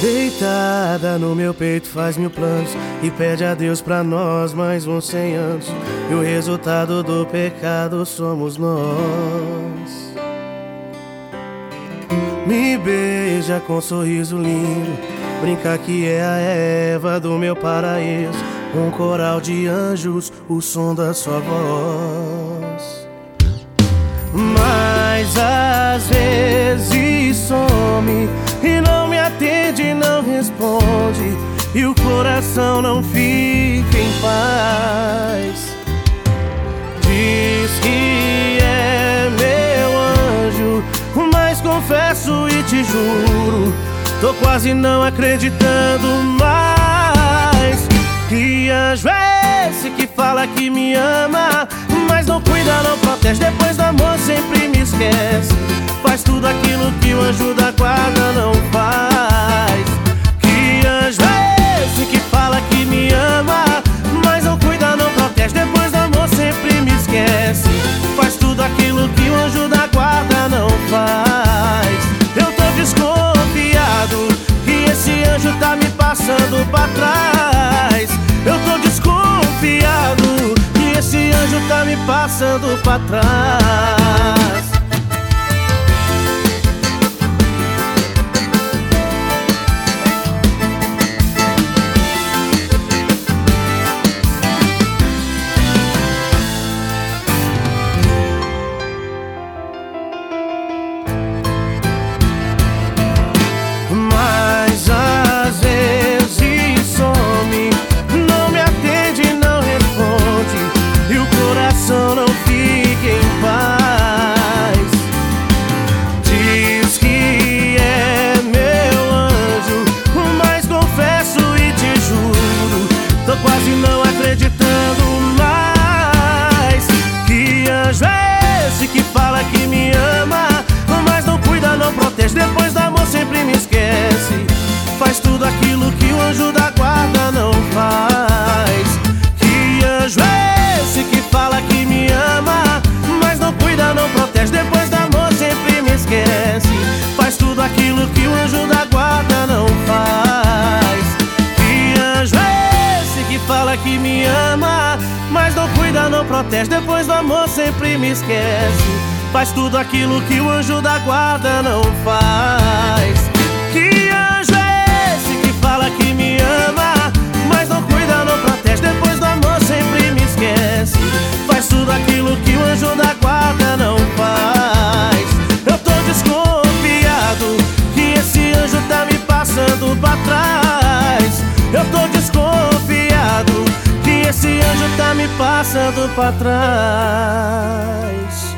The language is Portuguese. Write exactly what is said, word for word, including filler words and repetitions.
Deitada no meu peito faz mil planos e pede a Deus pra nós mais uns cem anos. E o resultado do pecado somos nós. Me beija com um sorriso lindo, brinca que é a Eva do meu paraíso. Um coral de anjos, o som da sua voz. Mas às vezes some e não me atende, não responde, e o coração não fica em paz. Diz que é meu anjo, mas confesso e te juro, tô quase não acreditando mais. Que anjo é esse que fala que me ama, mas não cuida, não protege, depois do amor sempre me esquece. Faz tudo aquilo que o anjo da guarda não faz. Que anjo é esse que fala que me ama, mas não cuida, não protege, depois do amor sempre me esquece. Faz tudo aquilo que o anjo da guarda não faz. Eu tô desconfiado que esse anjo tá me passando pra trás. Eu tô desconfiado que esse anjo tá me passando pra trás. Mas às vezes some, não me atende, não responde, e o coração não fica em paz. Diz que é meu anjo, mas confesso e te juro, tô quase não acreditando mais. Que anjo é esse que fala que me ama, mas não cuida, não protege, depois do amor sempre me esquece. Faz tudo aquilo que o anjo da guarda não faz. Que anjo é esse que fala que me ama, mas não cuida, não protege, depois do amor sempre me esquece. Faz tudo aquilo que o anjo da guarda não faz. Que anjo é esse que fala que me ama, mas não cuida, não protege, depois do amor sempre me esquece. Faz tudo aquilo que o anjo da guarda não faz. Que anjo é esse que fala que me ama, mas não cuida, não protege, depois do amor sempre me esquece. Faz tudo aquilo que o anjo da guarda não faz. Eu tô desconfiado que esse anjo tá me passando pra trás. Eu tô desconfiado que esse anjo tá me passando pra trás.